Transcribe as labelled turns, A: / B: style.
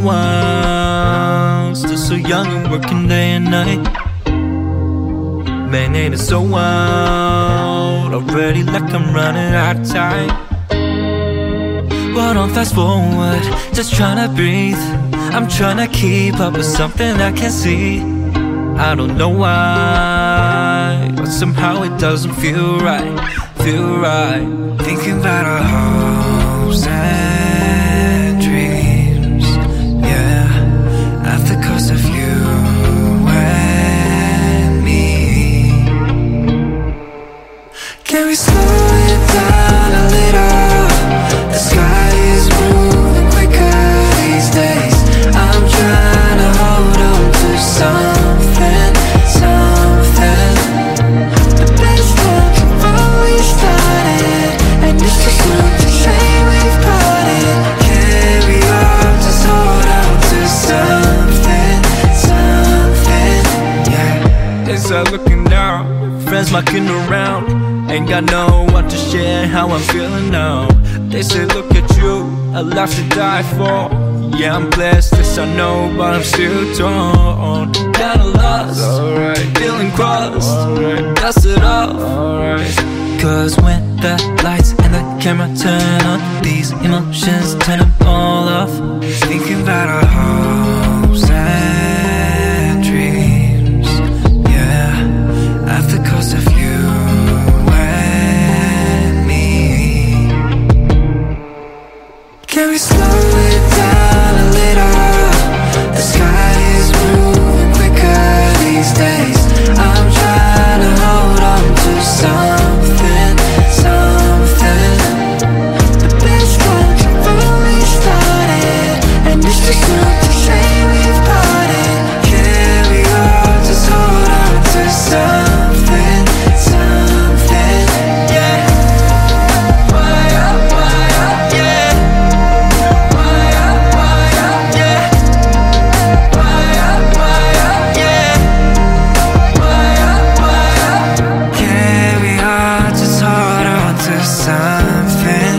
A: wild, still so young and working day and night. Man, ain't it so wild, already like I'm running out of time. But don't fast forward, just tryna breathe. I'm tryna keep up with something I can't see. I don't know why, but somehow it doesn't feel right, feel right. Thinking about our hopes and dreams, yeah, at the cost of you and me. Can we slow it down a little? The sky is moving quicker these days. I'm trying to hold on to something, something. The best times have always started, and it's too soon to say we've parted. Carry on, just hold on to something, something, yeah. They start looking down, friends mucking around. Ain't got no one to share how I'm feeling now. They say look at you, a life to die for. Yeah, I'm blessed, this I know, but I'm still torn. Kinda lost, alright, feeling crossed, alright, dust it off, alright. Cause when the lights and the camera turn on, these emotions turn them all off. Thinking about our hopes and dreams, yeah, at the cost of you and me. Can we slow it down a little? The sky is moving quicker these days. I'm trying to hold on to something, something. The best times have always started, and it's too soon to say we've parted. Carry on, just hold on to something, something, yeah. Why up, yeah. Why up, yeah. Why up, yeah. Why up. Carry on, just hold on to something.